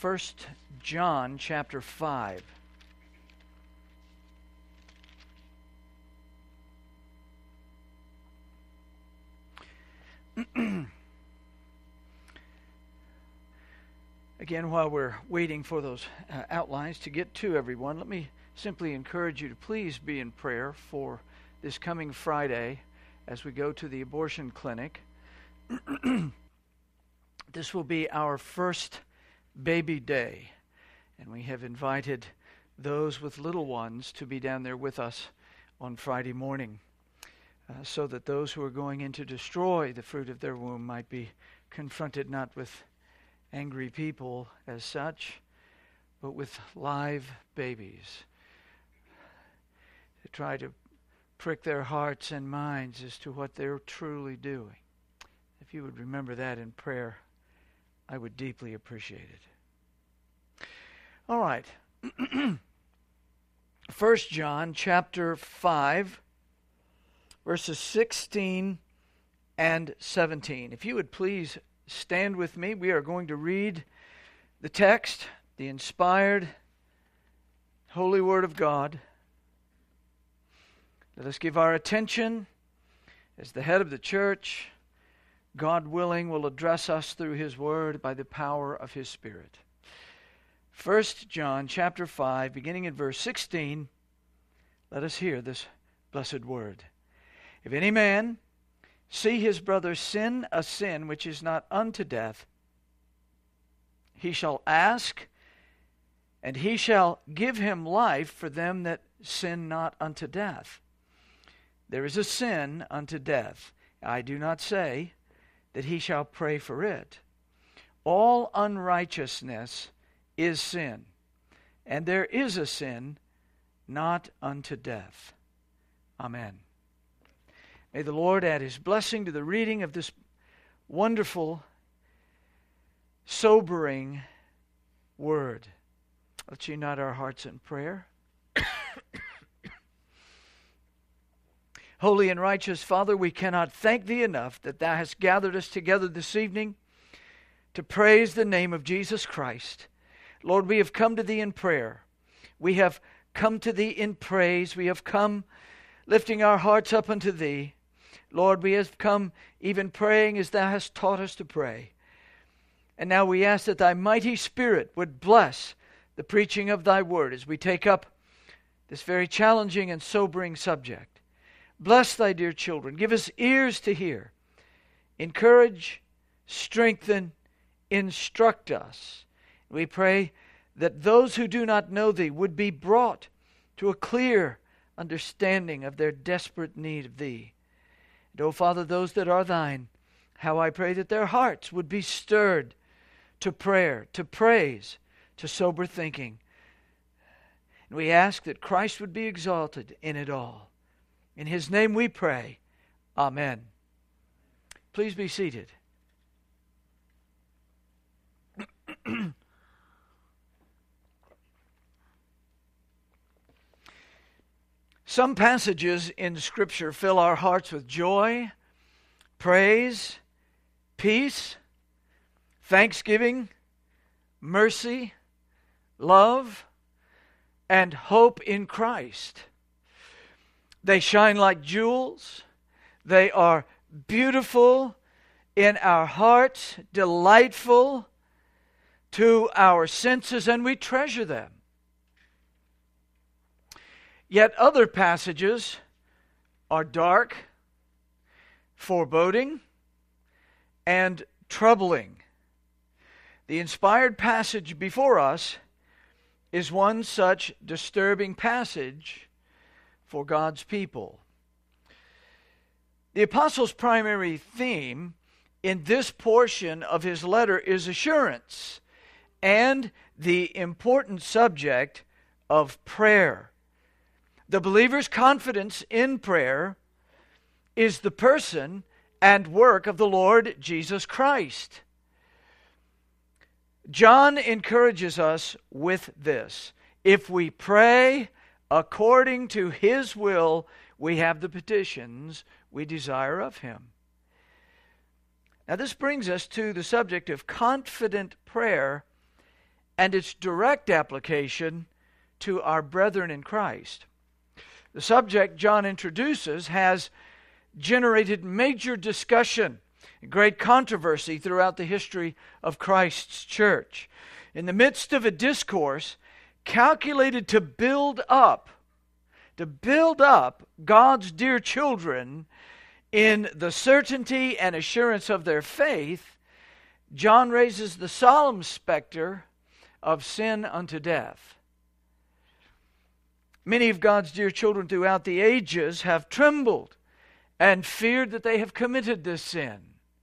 1 John chapter 5. Again, while we're waiting for those outlines to get to everyone, let me simply encourage you to please be in prayer for this coming Friday as we go to the abortion clinic. This will be our first baby day, and we have invited those with little ones to be down there with us on Friday morning, so that those who are going in to destroy the fruit of their womb might be confronted not with angry people as such, but with live babies, to try to prick their hearts and minds as to what they're truly doing. If you would remember that in prayer, I would deeply appreciate it. All right. 1 John chapter 5, verses 16 and 17. If you would please stand with me, we are going to read the text, the inspired, holy word of God. Let us give our attention as the head of the church, God willing, will address us through His Word by the power of His Spirit. 1 John chapter 5, beginning in verse 16, let us hear this blessed word. If any man see his brother sin a sin which is not unto death, he shall ask, and He shall give him life for them that sin not unto death. There is a sin unto death. I do not say that he shall pray for it. All unrighteousness is sin, and there is a sin not unto death. Amen. May the Lord add His blessing to the reading of this wonderful, sobering word. Let's unite our hearts in prayer. Holy and righteous Father, we cannot thank Thee enough that Thou hast gathered us together this evening to praise the name of Jesus Christ. Lord, we have come to Thee in prayer. We have come to Thee in praise. We have come lifting our hearts up unto Thee. Lord, we have come even praying as Thou hast taught us to pray. And now we ask that Thy mighty Spirit would bless the preaching of Thy word as we take up this very challenging and sobering subject. Bless Thy dear children. Give us ears to hear. Encourage, strengthen, instruct us. We pray that those who do not know Thee would be brought to a clear understanding of their desperate need of Thee. And, O Father, those that are Thine, how I pray that their hearts would be stirred to prayer, to praise, to sober thinking. And we ask that Christ would be exalted in it all. In His name we pray. Amen. Please be seated. Some passages in Scripture fill our hearts with joy, praise, peace, thanksgiving, mercy, love, and hope in Christ. They shine like jewels. They are beautiful in our hearts, delightful to our senses, and we treasure them. Yet other passages are dark, foreboding, and troubling. The inspired passage before us is one such disturbing passage for God's people. The apostle's primary theme in this portion of his letter is assurance and the important subject of prayer. The believer's confidence in prayer is the person and work of the Lord Jesus Christ. John encourages us with this. If we pray according to His will, we have the petitions we desire of Him. Now this brings us to the subject of confident prayer and its direct application to our brethren in Christ. The subject John introduces has generated major discussion, great controversy throughout the history of Christ's church. In the midst of a discourse calculated to build up God's dear children in the certainty and assurance of their faith, John raises the solemn specter of sin unto death. Many of God's dear children throughout the ages have trembled and feared that they have committed this sin.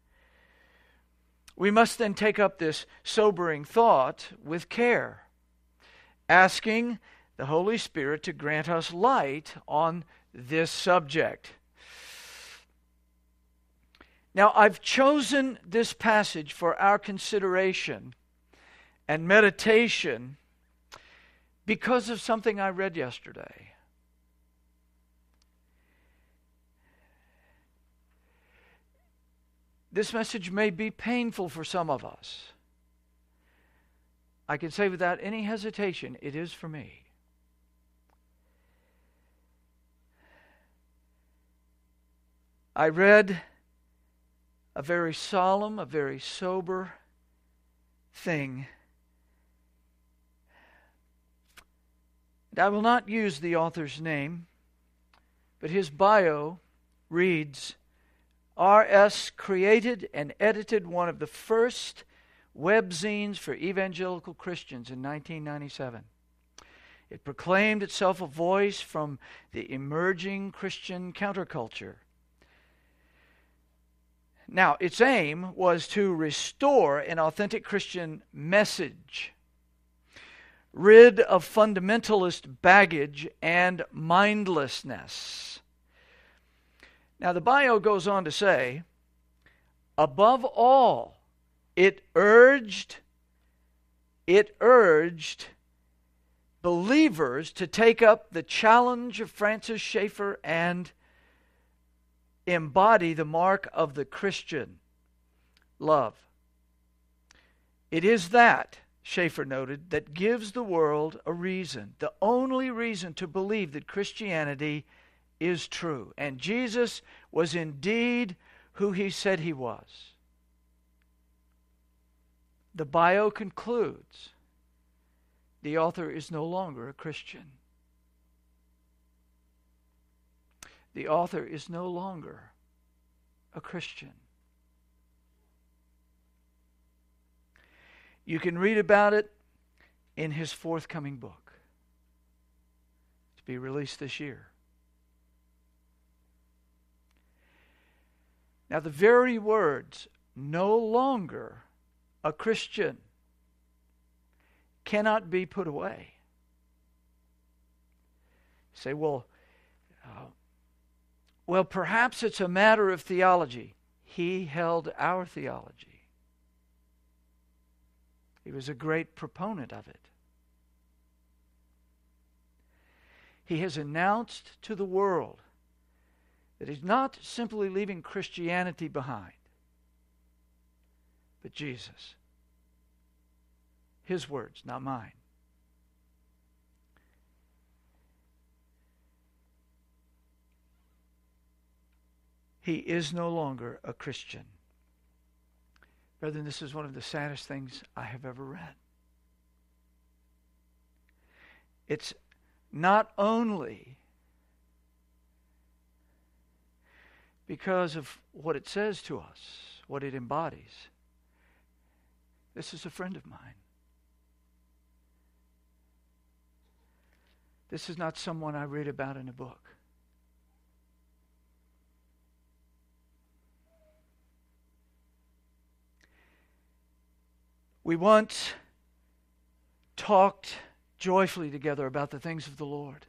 We must then take up this sobering thought with care, asking the Holy Spirit to grant us light on this subject. Now, I've chosen this passage for our consideration and meditation because of something I read yesterday. This message may be painful for some of us. I can say without any hesitation, it is for me. I read a very solemn, a very sober thing. And I will not use the author's name, but his bio reads, R.S. created and edited one of the first webzines for evangelical Christians in 1997. It proclaimed itself a voice from the emerging Christian counterculture. Now, its aim was to restore an authentic Christian message, rid of fundamentalist baggage and mindlessness. Now, the bio goes on to say, above all, it urged believers to take up the challenge of Francis Schaeffer and embody the mark of the Christian, love. It is that, Schaeffer noted, that gives the world a reason, the only reason to believe that Christianity is true. And Jesus was indeed who he said he was. The bio concludes, the author is no longer a Christian. The author is no longer a Christian. You can read about it in his forthcoming book, to be released this year. Now, the very words, no longer a Christian, cannot be put away. You say, well, perhaps it's a matter of theology. He held our theology. He was a great proponent of it. He has announced to the world that he's not simply leaving Christianity behind, but Jesus. His words, not mine. He is no longer a Christian. Brethren, this is one of the saddest things I have ever read. It's not only because of what it says to us, what it embodies. This is a friend of mine. This is not someone I read about in a book. We once talked joyfully together about the things of the Lord.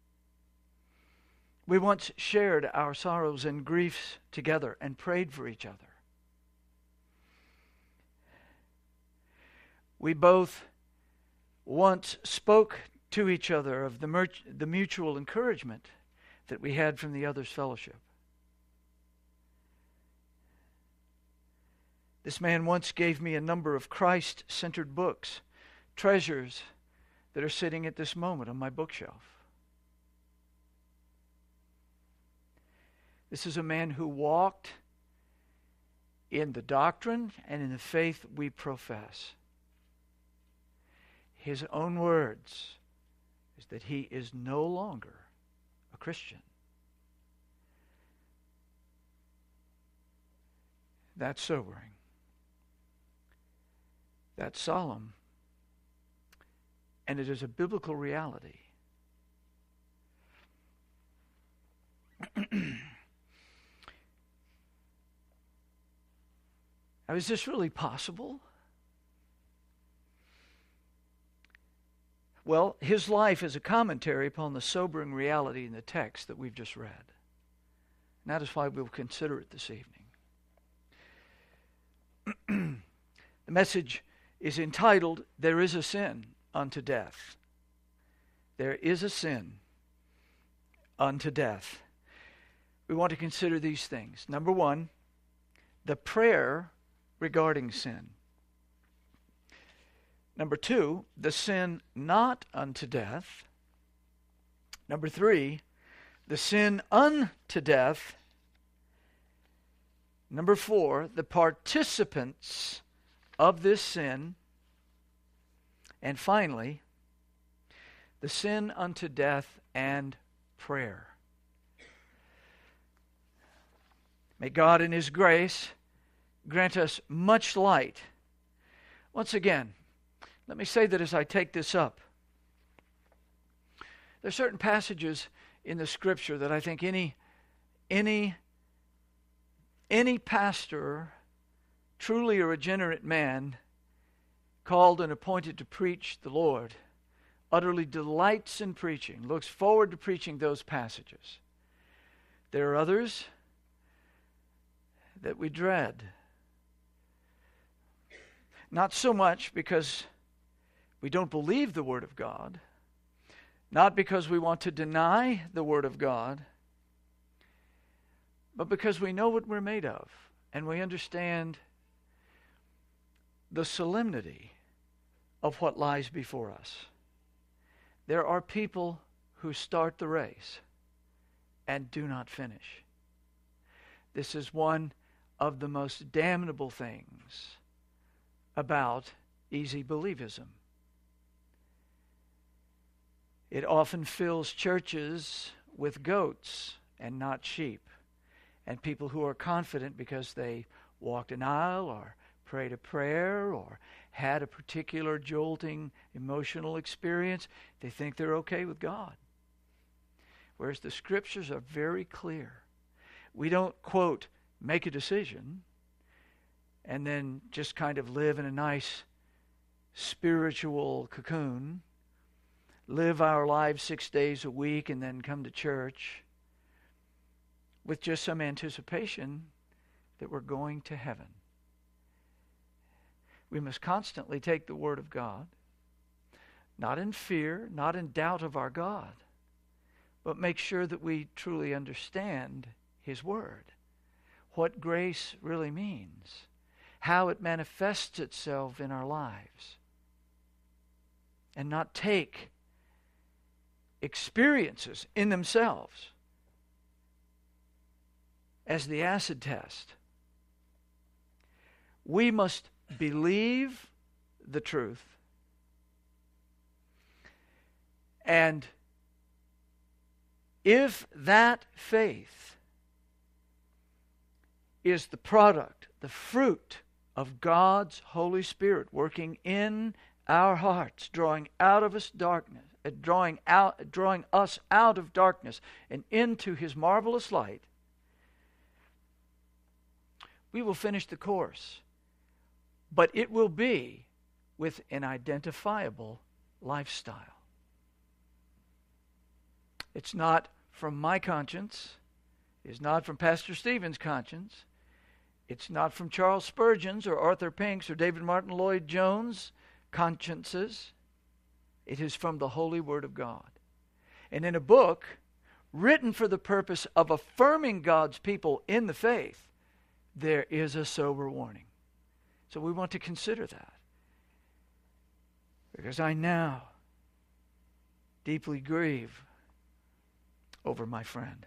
We once shared our sorrows and griefs together and prayed for each other. We both once spoke to each other of the mutual encouragement that we had from the other's fellowship. This man once gave me a number of Christ-centered books treasures that are sitting at this moment on my bookshelf. This is a man who walked in the doctrine and in the faith we profess. His own words is that he is no longer a Christian. That's sobering. That's solemn. And it is a biblical reality. Now, is this really possible? Well, his life is a commentary upon the sobering reality in the text that we've just read. And that is why we'll consider it this evening. The message is entitled, There is a Sin Unto Death. There is a sin unto death. We want to consider these things. Number one, the prayer regarding sin. Number two, the sin not unto death. Number three, the sin unto death. Number four, the participants of this sin. And finally, the sin unto death and prayer. May God in His grace grant us much light. Once again, let me say that as I take this up, there are certain passages in the Scripture that I think any pastor, truly a regenerate man, called and appointed to preach the Lord, utterly delights in preaching, looks forward to preaching those passages. There are others that we dread. Not so much because we don't believe the Word of God, not because we want to deny the Word of God, but because we know what we're made of, and we understand the solemnity of what lies before us. There are people who start the race and do not finish. This is one of the most damnable things about easy believism. It often fills churches with goats and not sheep, and people who are confident because they walked an aisle or prayed a prayer or had a particular jolting emotional experience, they think they're okay with God. Whereas the Scriptures are very clear. We don't, quote, make a decision and then just kind of live in a nice spiritual cocoon, live our lives 6 days a week and then come to church with just some anticipation that we're going to heaven. We must constantly take the Word of God, not in fear, not in doubt of our God, but make sure that we truly understand His Word, what grace really means, how it manifests itself in our lives, and not take experiences in themselves as the acid test. We must believe the truth, and if that faith is the product, the fruit of God's Holy Spirit working in our hearts, drawing out of us darkness, drawing us out of darkness and into His marvelous light, we will finish the course. But it will be with an identifiable lifestyle. It's not from my conscience. It's not from Pastor Stephen's conscience. It's not from Charles Spurgeon's or Arthur Pink's or David Martin Lloyd Jones' consciences. It is from the Holy Word of God. And in a book written for the purpose of affirming God's people in the faith, there is a sober warning. So we want to consider that. because I now deeply grieve over my friend.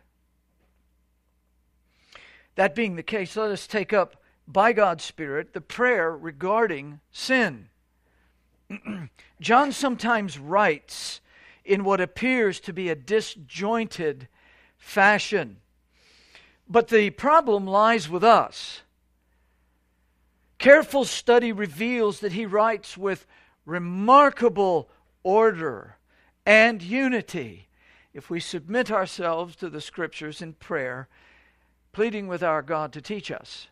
That being the case, let us take up, by God's Spirit, the prayer regarding sin. John sometimes writes in what appears to be a disjointed fashion. But the problem lies with us. Careful study reveals that he writes with remarkable order and unity if we submit ourselves to the Scriptures in prayer, pleading with our God to teach us.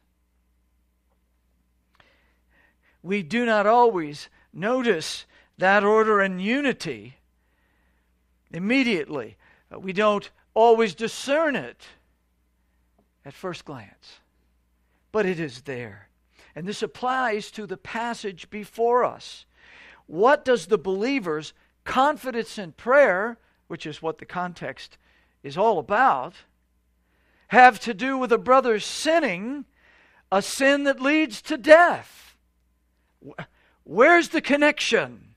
We do not always notice that order and unity immediately. We don't always discern it at first glance, but it is there. And this applies to the passage before us. What does the believer's confidence in prayer, which is what the context is all about, have to do with a brother sinning a sin that leads to death? Where's the connection?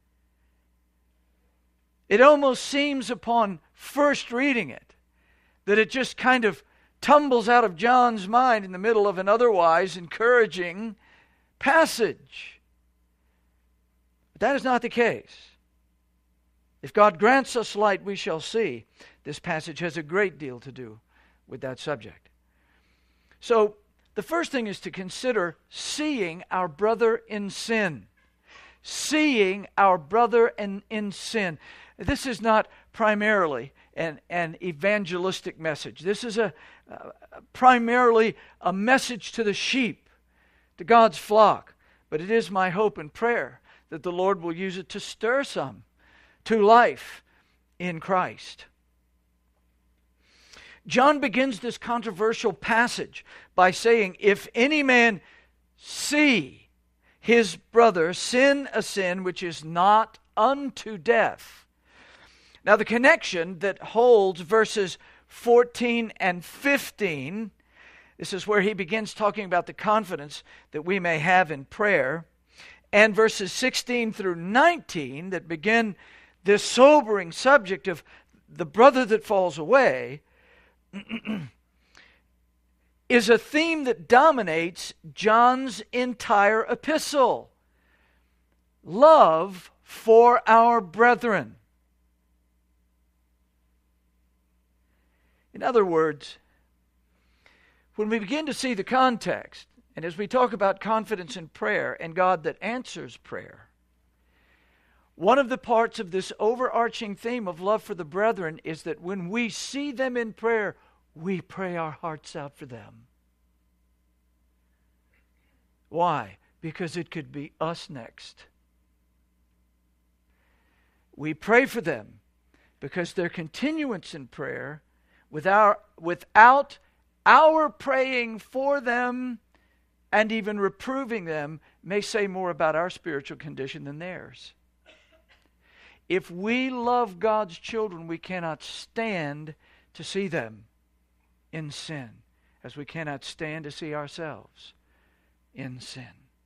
It almost seems upon first reading it that it just kind of tumbles out of John's mind in the middle of an otherwise encouraging passage. But that is not the case. If God grants us light, we shall see. This passage has a great deal to do with that subject. So, the first thing is to consider seeing our brother in sin. Seeing our brother in sin. This is not primarily an evangelistic message. This is primarily a message to the sheep, to God's flock. But it is my hope and prayer that the Lord will use it to stir some to life in Christ. John begins this controversial passage by saying, if any man see his brother sin a sin which is not unto death. Now the connection that holds verses 14 and 15, this is where he begins talking about the confidence that we may have in prayer, and verses 16 through 19 that begin this sobering subject of the brother that falls away, is a theme that dominates John's entire epistle. Love for our brethren. In other words, when we begin to see the context, and as we talk about confidence in prayer and God that answers prayer, one of the parts of this overarching theme of love for the brethren is that when we see them in prayer, we pray our hearts out for them. Why? Because it could be us next. We pray for them because their continuance in prayer, without our praying for them and even reproving them, may say more about our spiritual condition than theirs. If we love God's children, we cannot stand to see them in sin, as we cannot stand to see ourselves in sin.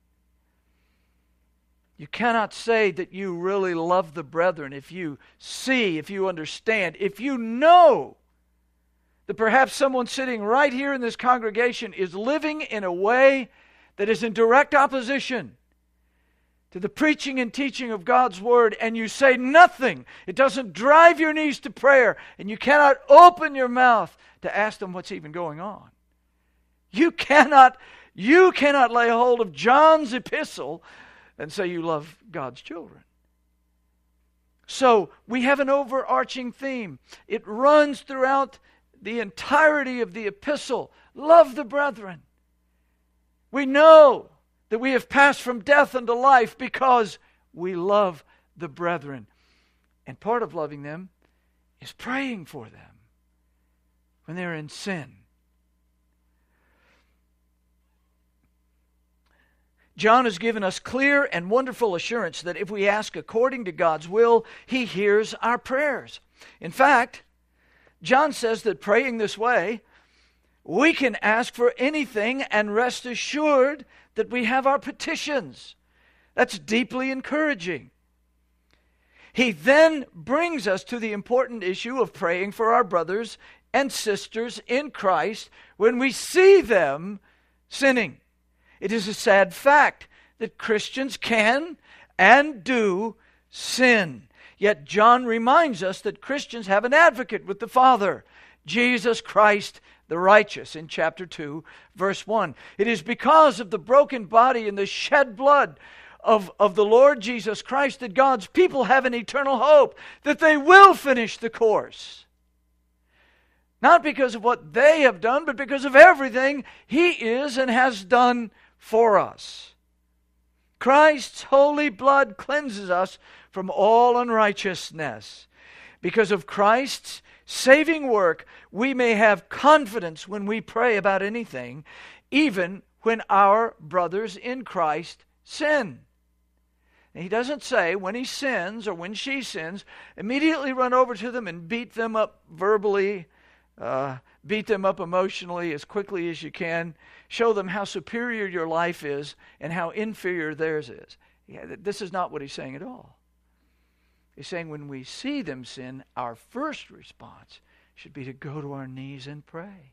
You cannot say that you really love the brethren if you see, if you understand, if you know that perhaps someone sitting right here in this congregation is living in a way that is in direct opposition to the preaching and teaching of God's Word, and you say nothing. It doesn't drive your knees to prayer, and you cannot open your mouth to ask them what's even going on. You cannot lay hold of John's epistle and say you love God's children. So, we have an overarching theme. It runs throughout the entirety of the epistle. Love the brethren. We know that we have passed from death unto life because we love the brethren. And part of loving them is praying for them when they're in sin. John has given us clear and wonderful assurance that if we ask according to God's will, He hears our prayers. In fact, John says that praying this way, we can ask for anything and rest assured that we have our petitions. That's deeply encouraging. He then brings us to the important issue of praying for our brothers and sisters in Christ when we see them sinning. It is a sad fact that Christians can and do sin. Yet John reminds us that Christians have an advocate with the Father, Jesus Christ the righteous, in chapter 2, verse 1. It is because of the broken body and the shed blood of the Lord Jesus Christ that God's people have an eternal hope that they will finish the course. Not because of what they have done, but because of everything He is and has done for us. Christ's holy blood cleanses us from all unrighteousness. Because of Christ's saving work, we may have confidence when we pray about anything, even when our brothers in Christ sin. He doesn't say when he sins or when she sins, immediately run over to them and beat them up verbally, beat them up emotionally as quickly as you can. Show them how superior your life is and how inferior theirs is. This is not what he's saying at all. He's saying when we see them sin, our first response should be to go to our knees and pray.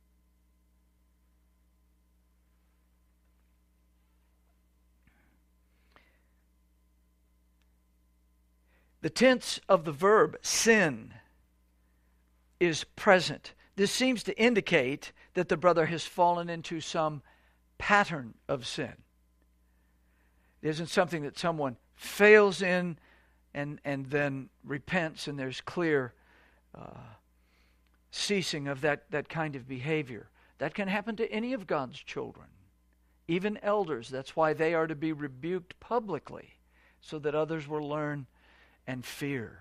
The tense of the verb sin is present. This seems to indicate that the brother has fallen into some pattern of sin. It isn't something that someone fails in and then repents and there's clear ceasing of that kind of behavior. That can happen to any of God's children, even elders. That's why they are to be rebuked publicly, so that others will learn and fear.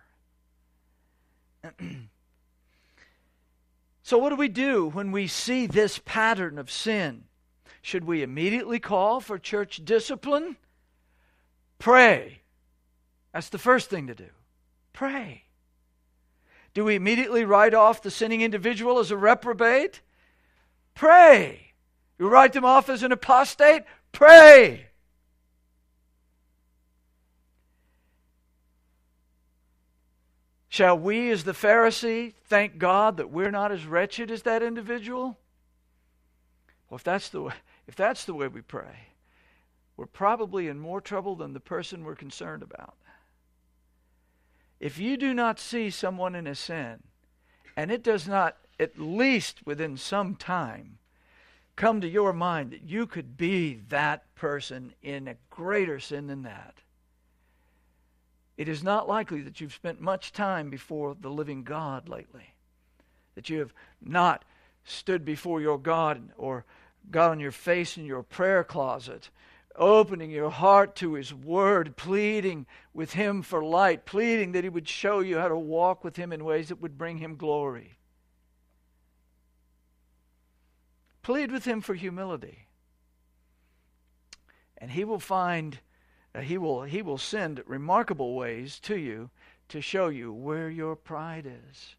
So what do we do when we see this pattern of sin? Should we immediately call for church discipline? Pray. That's the first thing to do. Pray. Do we immediately write off the sinning individual as a reprobate? Pray. You write them off as an apostate? Pray. Shall we, as the Pharisee, thank God that we're not as wretched as that individual? Well, if that's the way we pray, we're probably in more trouble than the person we're concerned about. If you do not see someone in a sin, and it does not, at least within some time, come to your mind that you could be that person in a greater sin than that, it is not likely that you've spent much time before the living God lately, that you have not stood before your God or got on your face in your prayer closet, opening your heart to His Word, pleading with Him for light, pleading that He would show you how to walk with Him in ways that would bring Him glory. Plead with Him for humility. And He will find, He will send remarkable ways to you to show you where your pride is.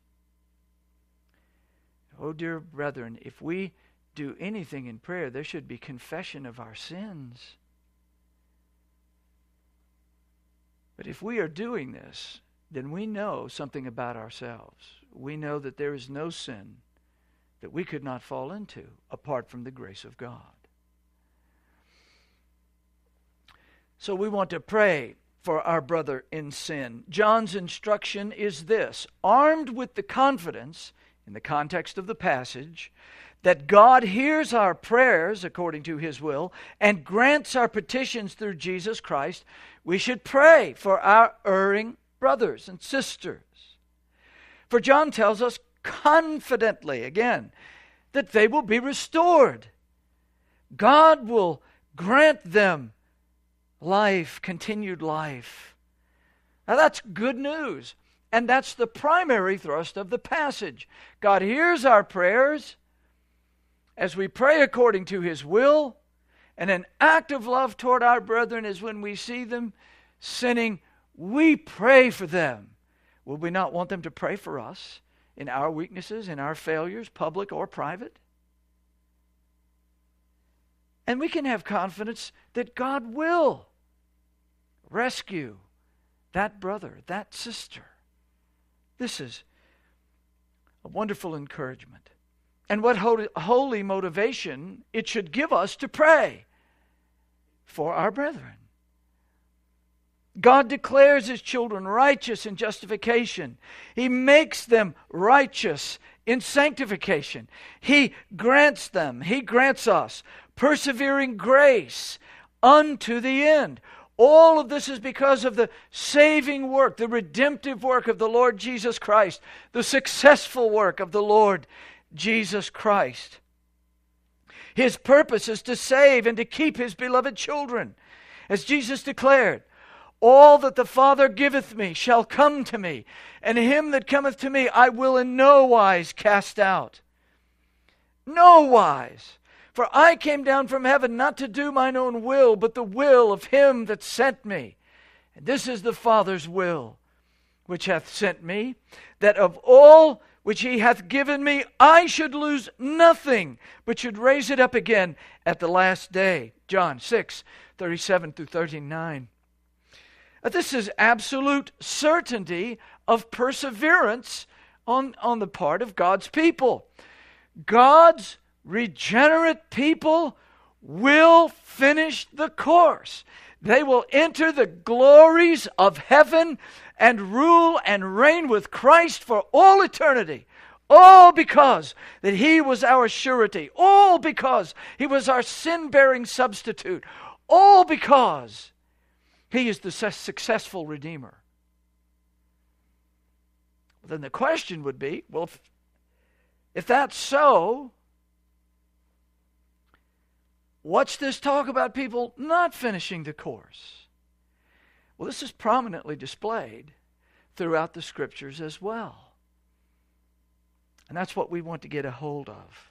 Oh, dear brethren, if we do anything in prayer, there should be confession of our sins. But if we are doing this, then we know something about ourselves. We know that there is no sin that we could not fall into apart from the grace of God. So we want to pray for our brother in sin. John's instruction is this: armed with the confidence, in the context of the passage, that God hears our prayers according to His will and grants our petitions through Jesus Christ, we should pray for our erring brothers and sisters. For John tells us confidently, again, that they will be restored. God will grant them life, continued life. Now that's good news. And that's the primary thrust of the passage. God hears our prayers as we pray according to His will, and an act of love toward our brethren is when we see them sinning, we pray for them. Will we not want them to pray for us in our weaknesses, in our failures, public or private? And we can have confidence that God will rescue that brother, that sister. This is a wonderful encouragement. And what holy motivation it should give us to pray for our brethren. God declares His children righteous in justification. He makes them righteous in sanctification. He grants us persevering grace unto the end. All of this is because of the saving work, the redemptive work of the Lord Jesus Christ, the successful work of the Lord Jesus Christ. His purpose is to save and to keep His beloved children. As Jesus declared, all that the Father giveth me shall come to me, and him that cometh to me I will in no wise cast out. No wise. For I came down from heaven not to do mine own will, but the will of him that sent me. And this is the Father's will, which hath sent me, that of all which He hath given me, I should lose nothing, but should raise it up again at the last day. John 6:37-39. This is absolute certainty of perseverance on the part of God's people. God's regenerate people will finish the course. They will enter the glories of heaven and rule and reign with Christ for all eternity. All because that He was our surety. All because He was our sin-bearing substitute. All because He is the successful Redeemer. Then the question would be, well, if that's so, what's this talk about people not finishing the course? Well, this is prominently displayed throughout the Scriptures as well. And that's what we want to get a hold of.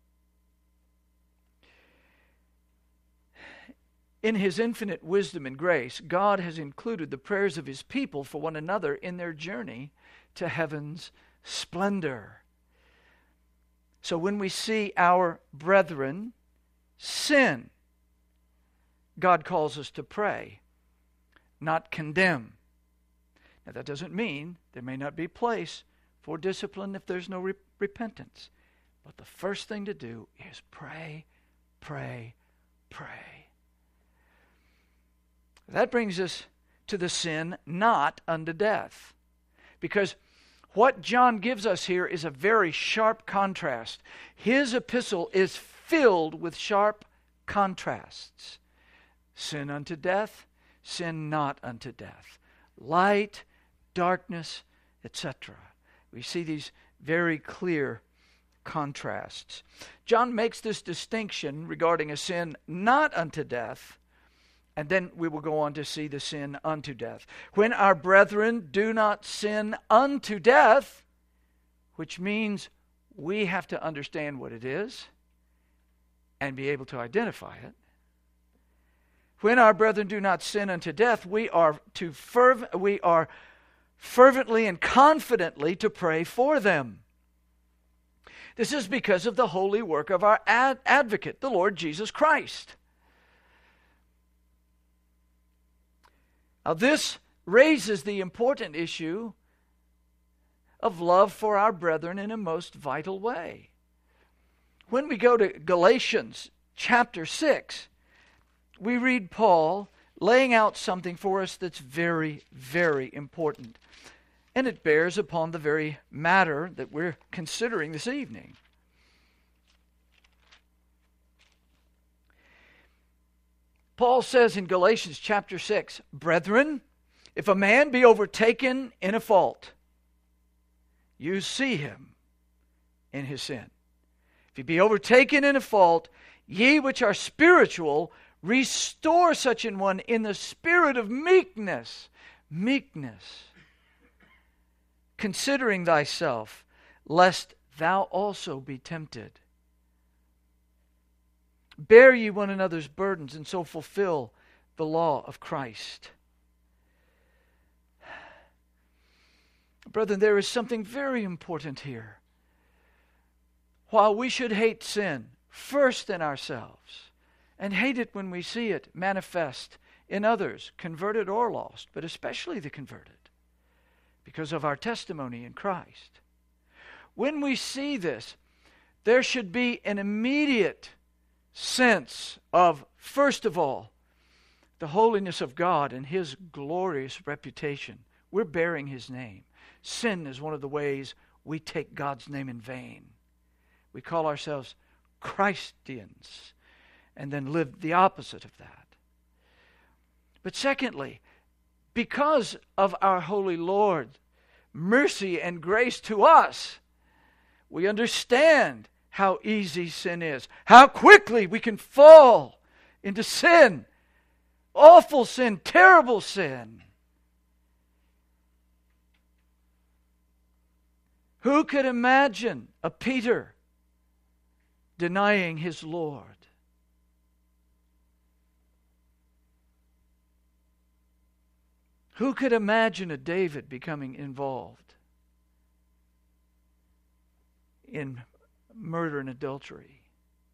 In His infinite wisdom and grace, God has included the prayers of His people for one another in their journey to heaven's splendor. So when we see our brethren sin, God calls us to pray, not condemn. Now that doesn't mean there may not be place for discipline if there's no repentance. But the first thing to do is pray, pray, pray. That brings us to the sin not unto death. Because what John gives us here is a very sharp contrast. His epistle is filled with sharp contrasts. Sin unto death, sin not unto death. Light, darkness, etc. We see these very clear contrasts. John makes this distinction regarding a sin not unto death, and then we will go on to see the sin unto death. When our brethren do not sin unto death, which means we have to understand what it is and be able to identify it. When our brethren do not sin unto death, we are fervently and confidently to pray for them. This is because of the holy work of our advocate, the Lord Jesus Christ. Now this raises the important issue of love for our brethren in a most vital way. When we go to Galatians chapter 6, we read Paul laying out something for us that's very, very important. And it bears upon the very matter that we're considering this evening. Paul says in Galatians chapter 6, "Brethren, if a man be overtaken in a fault, you see him in his sin. If he be overtaken in a fault, ye which are spiritual, restore such an one in the spirit of meekness." Meekness. "Considering thyself, lest thou also be tempted. Bear ye one another's burdens, and so fulfill the law of Christ." Brethren, there is something very important here. While we should hate sin first in ourselves, and hate it when we see it manifest in others, converted or lost, but especially the converted, because of our testimony in Christ. When we see this, there should be an immediate sense of, first of all, the holiness of God and His glorious reputation. We're bearing His name. Sin is one of the ways we take God's name in vain. We call ourselves Christians and then live the opposite of that. But secondly, because of our holy Lord, mercy and grace to us, we understand how easy sin is, how quickly we can fall into sin, awful sin, terrible sin. Who could imagine a Peter denying his Lord? Who could imagine a David becoming involved in murder and adultery?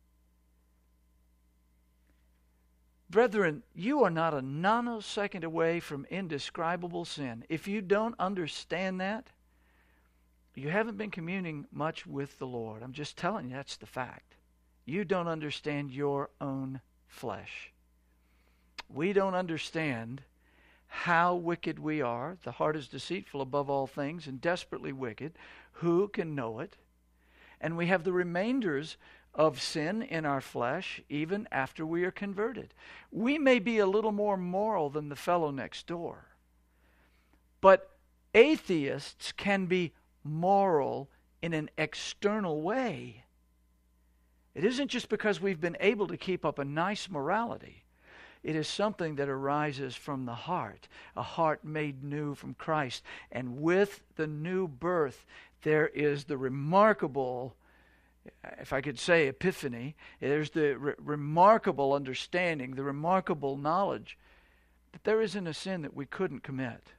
Brethren, you are not a nanosecond away from indescribable sin. If you don't understand that, you haven't been communing much with the Lord. I'm just telling you, that's the fact. You don't understand your own flesh. We don't understand how wicked we are. The heart is deceitful above all things and desperately wicked. Who can know it? And we have the remainders of sin in our flesh even after we are converted. We may be a little more moral than the fellow next door, but atheists can be moral in an external way. It isn't just because we've been able to keep up a nice morality. It is something that arises from the heart, a heart made new from Christ. And with the new birth, there is the remarkable, if I could say epiphany, there's the remarkable understanding, the remarkable knowledge that there isn't a sin that we couldn't commit.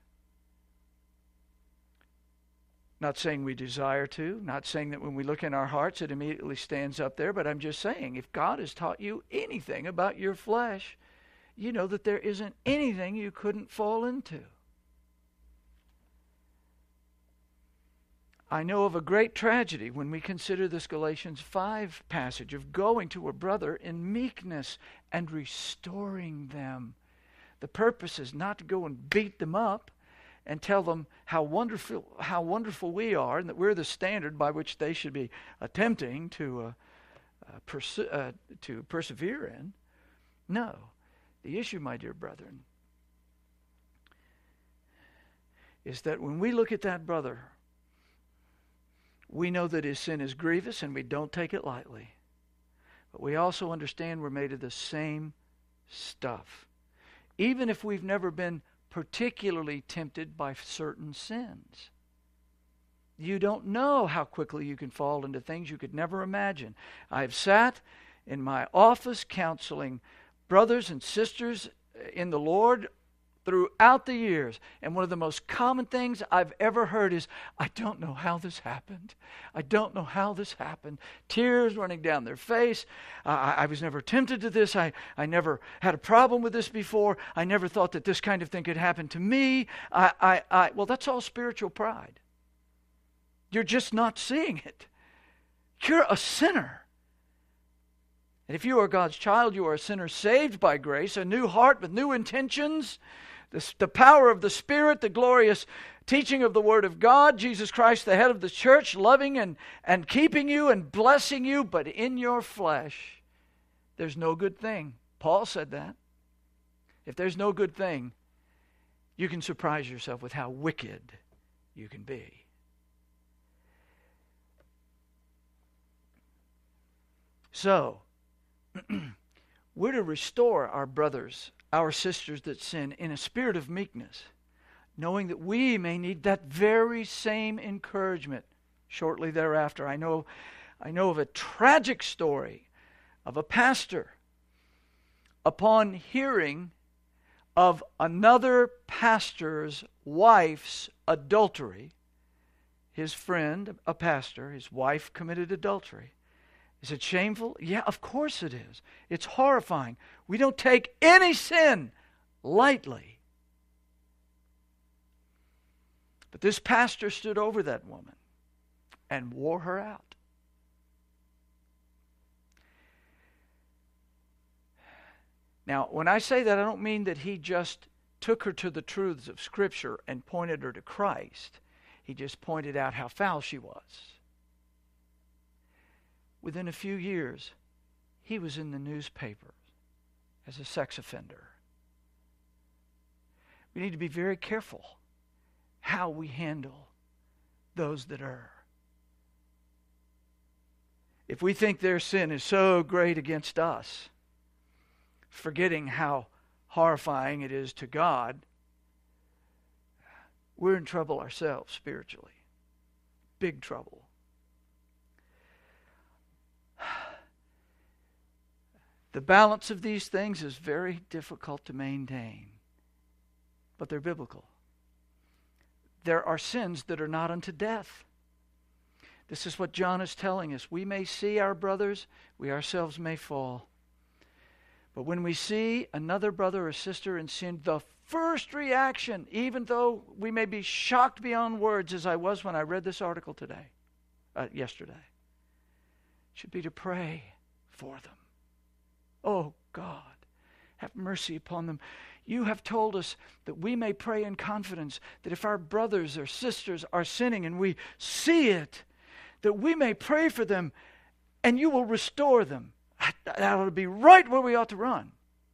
Not saying we desire to, not saying that when we look in our hearts it immediately stands up there, but I'm just saying if God has taught you anything about your flesh, you know that there isn't anything you couldn't fall into. I know of a great tragedy when we consider this Galatians 5 passage of going to a brother in meekness and restoring them. The purpose is not to go and beat them up and tell them how wonderful we are and that we're the standard by which they should be attempting to persevere in. No. The issue, my dear brethren, is that when we look at that brother, we know that his sin is grievous and we don't take it lightly. But we also understand we're made of the same stuff. Even if we've never been particularly tempted by certain sins. You don't know how quickly you can fall into things you could never imagine. I've sat in my office counseling brothers and sisters in the Lord throughout the years, and one of the most common things I've ever heard is, I don't know how this happened. I don't know how this happened. Tears running down their face. I was never tempted to this. I never had a problem with this before. I never thought that this kind of thing could happen to me. Well, that's all spiritual pride. You're just not seeing it. You're a sinner. And if you are God's child, you are a sinner saved by grace, a new heart with new intentions, the power of the Spirit, the glorious teaching of the Word of God, Jesus Christ, the head of the church, loving and keeping you and blessing you, but in your flesh, there's no good thing. Paul said that. If there's no good thing, you can surprise yourself with how wicked you can be. So, we're to restore our brothers, our sisters that sin in a spirit of meekness, knowing that we may need that very same encouragement shortly thereafter. I know of a tragic story of a pastor upon hearing of another pastor's wife's adultery. His friend, a pastor, his wife committed adultery. Is it shameful? Yeah, of course it is. It's horrifying. We don't take any sin lightly. But this pastor stood over that woman and wore her out. Now, when I say that, I don't mean that he just took her to the truths of Scripture and pointed her to Christ. He just pointed out how foul she was. Within a few years, he was in the newspaper as a sex offender. We need to be very careful how we handle those that err. If we think their sin is so great against us, forgetting how horrifying it is to God, we're in trouble ourselves spiritually. Big trouble. The balance of these things is very difficult to maintain, but they're biblical. There are sins that are not unto death. This is what John is telling us. We may see our brothers, we ourselves may fall. But when we see another brother or sister in sin, the first reaction, even though we may be shocked beyond words, as I was when I read this article yesterday, should be to pray for them. Oh God, have mercy upon them. You have told us that we may pray in confidence, that if our brothers or sisters are sinning and we see it, that we may pray for them and you will restore them. That ought to be right where we ought to run.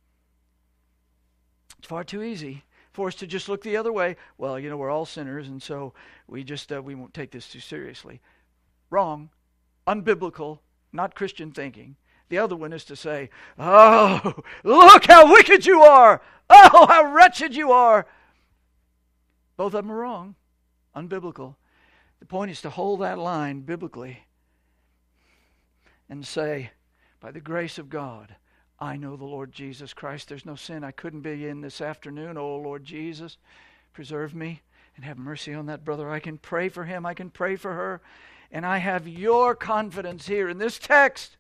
It's far too easy for us to just look the other way. Well, we're all sinners, and so we won't take this too seriously. Wrong. Unbiblical. Not Christian thinking. The other one is to say, oh, look how wicked you are. Oh, how wretched you are. Both of them are wrong. Unbiblical. The point is to hold that line biblically and say, by the grace of God, I know the Lord Jesus Christ. There's no sin I couldn't be in this afternoon. Oh, Lord Jesus, preserve me and have mercy on that brother. I can pray for him. I can pray for her. And I have your confidence here in this text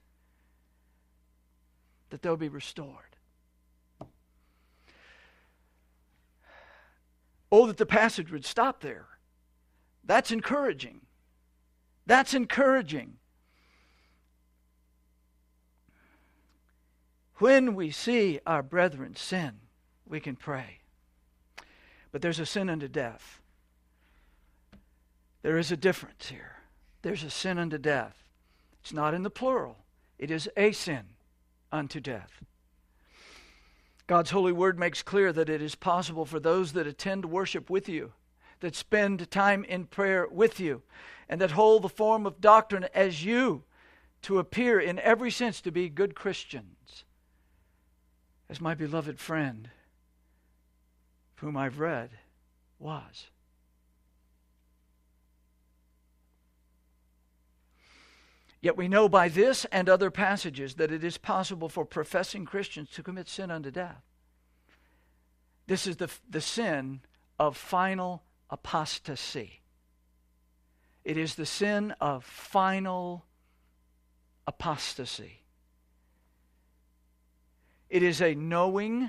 that they'll be restored. Oh, that the passage would stop there. That's encouraging. That's encouraging. When we see our brethren sin, we can pray. But there's a sin unto death. There is a difference here. There's a sin unto death. It's not in the plural. It is a sin unto death. God's holy word makes clear that it is possible for those that attend worship with you, that spend time in prayer with you, and that hold the form of doctrine as you, to appear in every sense to be good Christians. As my beloved friend, whom I've read, was. Yet we know by this and other passages that it is possible for professing Christians to commit sin unto death. This is the sin of final apostasy. It is the sin of final apostasy. It is a knowing,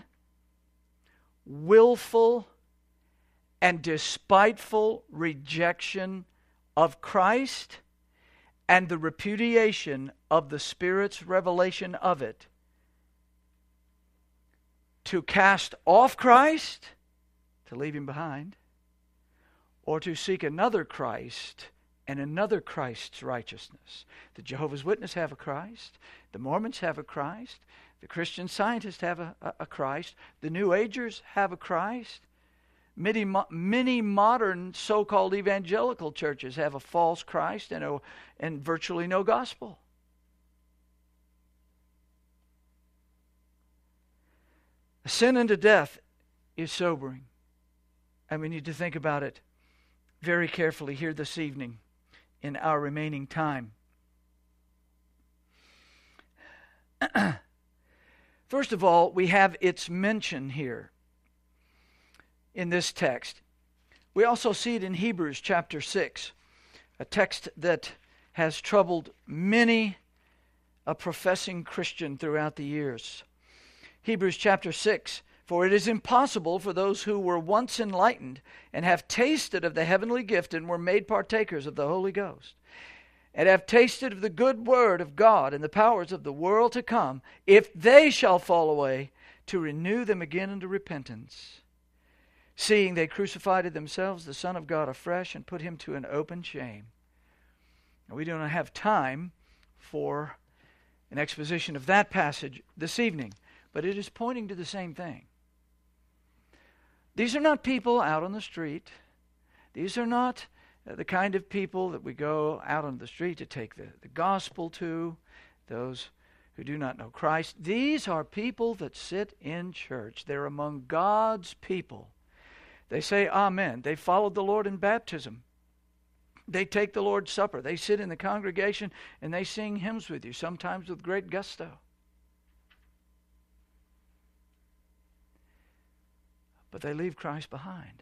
willful, and despiteful rejection of Christ and the repudiation of the Spirit's revelation of it. To cast off Christ, to leave him behind, or to seek another Christ and another Christ's righteousness. The Jehovah's Witnesses have a Christ. The Mormons have a Christ. The Christian Scientists have a Christ. The New Agers have a Christ. Many modern so-called evangelical churches have a false Christ and virtually no gospel. Sin unto death is sobering, and we need to think about it very carefully here this evening in our remaining time. First of all, we have its mention here in this text. We also see it in Hebrews chapter 6, a text that has troubled many a professing Christian throughout the years. Hebrews chapter 6, For it is impossible for those who were once enlightened and have tasted of the heavenly gift and were made partakers of the Holy Ghost, and have tasted of the good word of God and the powers of the world to come, if they shall fall away, to renew them again unto repentance, seeing they crucified to themselves the Son of God afresh and put him to an open shame. Now, we do not have time for an exposition of that passage this evening, but it is pointing to the same thing. These are not people out on the street. These are not the kind of people that we go out on the street to take the gospel to, those who do not know Christ. These are people that sit in church. They're among God's people. They say amen. They followed the Lord in baptism. They take the Lord's Supper. They sit in the congregation and they sing hymns with you, sometimes with great gusto. But they leave Christ behind.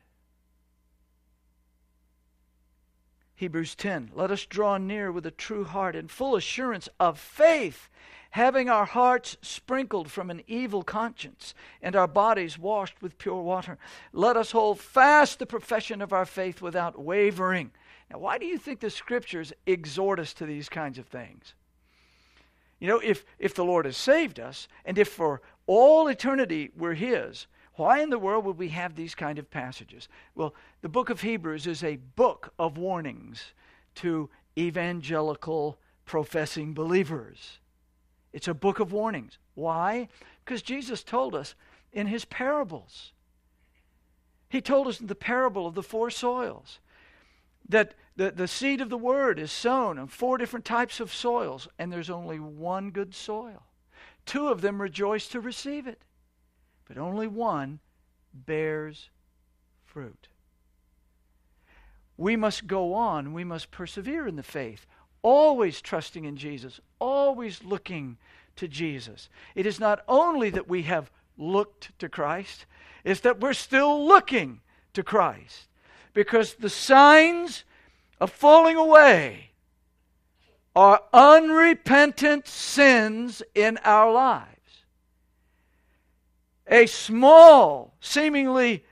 Hebrews 10, let us draw near with a true heart and full assurance of faith, having our hearts sprinkled from an evil conscience and our bodies washed with pure water. Let us hold fast the profession of our faith without wavering. Now, why do you think the Scriptures exhort us to these kinds of things? You know, if the Lord has saved us, and if for all eternity we're His, why in the world would we have these kind of passages? Well, the book of Hebrews is a book of warnings to evangelical professing believers. It's a book of warnings. Why? Because Jesus told us in His parables. He told us in the parable of the four soils that the seed of the word is sown on 4 different types of soils, and there's only one good soil. 2 of them rejoice to receive it, but only one bears fruit. We must go on. We must persevere in the faith, always trusting in Jesus, always looking to Jesus. It is not only that we have looked to Christ, it's that we're still looking to Christ, because the signs of falling away are unrepentant sins in our lives. A small, seemingly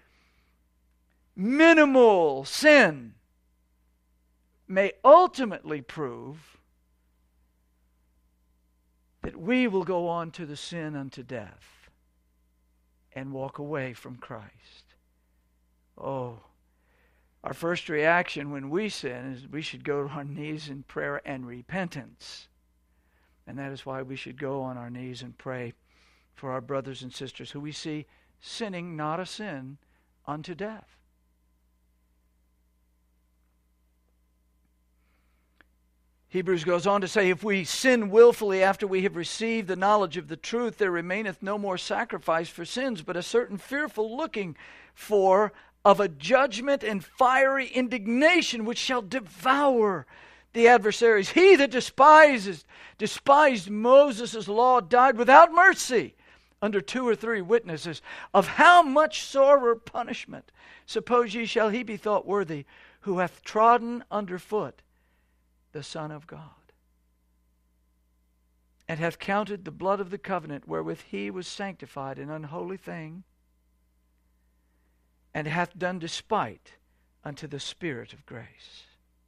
minimal sin may ultimately prove that we will go on to the sin unto death and walk away from Christ. Oh, our first reaction when we sin is we should go to our knees in prayer and repentance. And that is why we should go on our knees and pray for our brothers and sisters who we see sinning not a sin unto death. Hebrews goes on to say, if we sin willfully after we have received the knowledge of the truth, there remaineth no more sacrifice for sins, but a certain fearful looking for of a judgment and fiery indignation which shall devour the adversaries. He that despised Moses' law died without mercy under 2 or 3 witnesses. Of how much sorer punishment, suppose ye, shall he be thought worthy, who hath trodden under foot the Son of God, and hath counted the blood of the covenant wherewith he was sanctified an unholy thing, and hath done despite unto the Spirit of grace.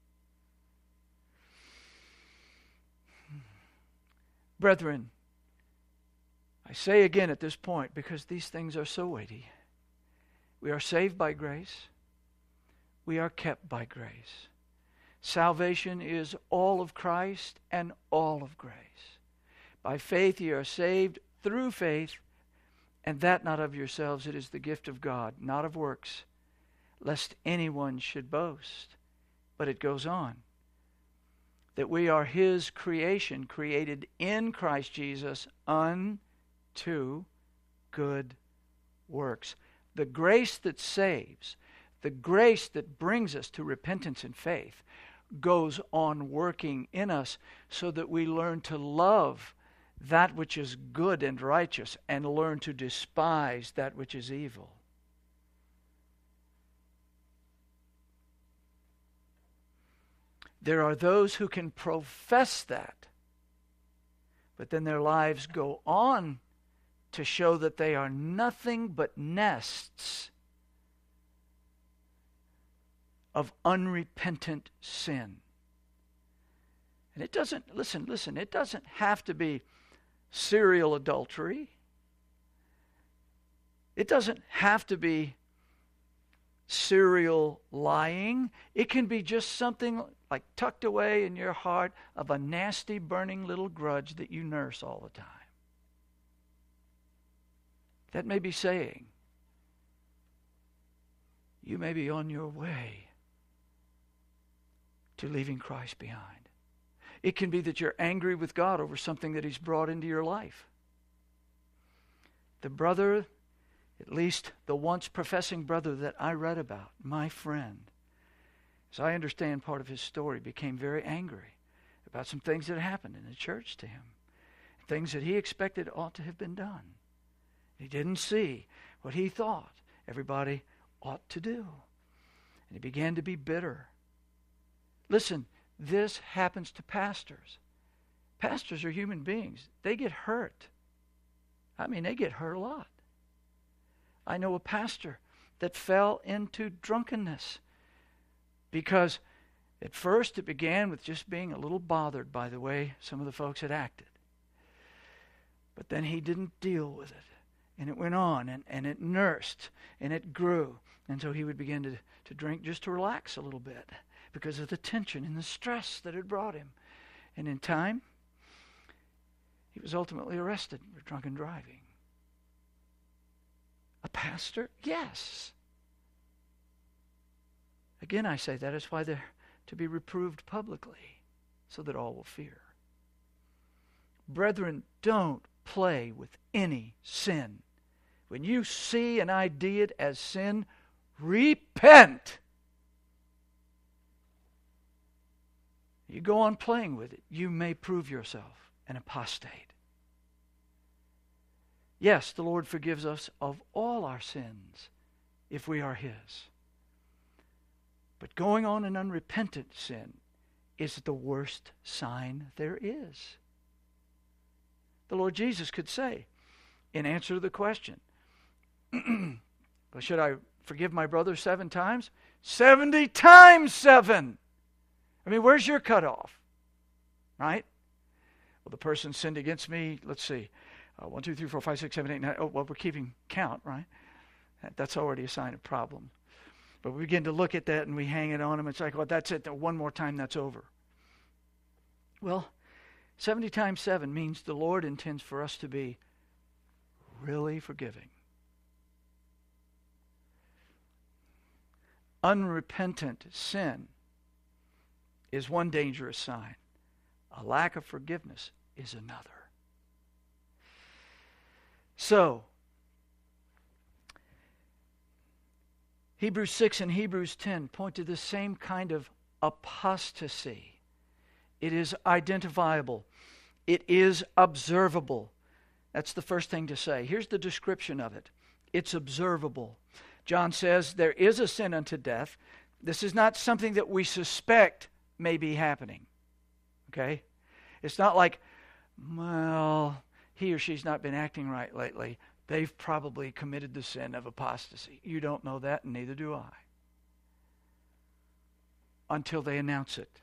Brethren, I say again at this point, because these things are so weighty, we are saved by grace. We are kept by grace. Salvation is all of Christ and all of grace. By faith ye are saved through faith, and that not of yourselves, it is the gift of God, not of works, lest anyone should boast. But it goes on, that we are His creation, created in Christ Jesus unto good works. The grace that saves, the grace that brings us to repentance and faith, goes on working in us so that we learn to love that which is good and righteous and learn to despise that which is evil. There are those who can profess that, but then their lives go on to show that they are nothing but nests of unrepentant sin. And it doesn't, listen, it doesn't have to be serial adultery. It doesn't have to be serial lying. It can be just something like tucked away in your heart of a nasty, burning little grudge that you nurse all the time. That may be saying, you may be on your way to leaving Christ behind. It can be that you're angry with God over something that He's brought into your life. The brother, at least the once professing brother that I read about, my friend, as I understand part of his story, became very angry about some things that happened in the church to him. Things that he expected ought to have been done. He didn't see what he thought everybody ought to do. And he began to be bitter. Listen, this happens to pastors. Pastors are human beings. They get hurt. I mean, they get hurt a lot. I know a pastor that fell into drunkenness because at first it began with just being a little bothered by the way some of the folks had acted. But then he didn't deal with it. And it went on, and it nursed, and it grew. And so he would begin to drink just to relax a little bit because of the tension and the stress that had brought him. And in time, he was ultimately arrested for drunken driving. A pastor? Yes. Again, I say that is why they're to be reproved publicly, so that all will fear. Brethren, don't play with any sin. When you see an idea as sin, repent. You go on playing with it, you may prove yourself an apostate. Yes, the Lord forgives us of all our sins if we are His. But going on in unrepentant sin is the worst sign there is. The Lord Jesus could say, in answer to the question, should I forgive my brother 7 times? 70 times 7! I mean, where's your cutoff? Right? Well, the person sinned against me, let's see, 1, 2, 3, 4, 5, 6, 7, 8, 9. Oh, well, we're keeping count, right? That's already a sign of problem. But we begin to look at that and we hang it on him. It's like, well, that's it. One more time, that's over. Well, 70 times 7 means the Lord intends for us to be really forgiving. Unrepentant sin is one dangerous sign. A lack of forgiveness is another. So, Hebrews 6 and Hebrews 10 point to the same kind of apostasy. It is identifiable. It is observable. That's the first thing to say. Here's the description of it. It's observable. John says there is a sin unto death. This is not something that we suspect may be happening. Okay? It's not like, well, he or she's not been acting right lately. They've probably committed the sin of apostasy. You don't know that, and neither do I. Until they announce it.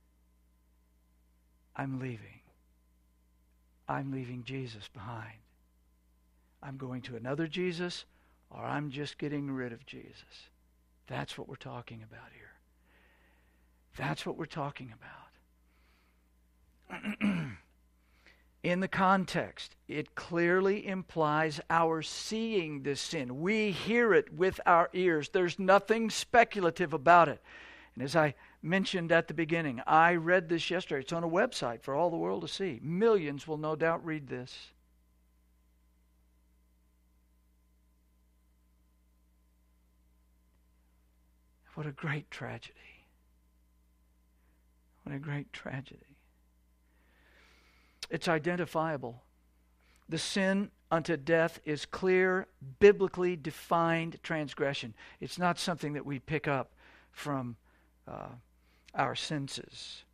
I'm leaving. I'm leaving Jesus behind. I'm going to another Jesus, or I'm just getting rid of Jesus. That's what we're talking about here. That's what we're talking about. In the context, it clearly implies our seeing this sin. We hear it with our ears. There's nothing speculative about it. And as I mentioned at the beginning, I read this yesterday. It's on a website for all the world to see. Millions will no doubt read this. What a great tragedy. What a great tragedy. It's identifiable. The sin unto death is clear, biblically defined transgression. It's not something that we pick up from our senses.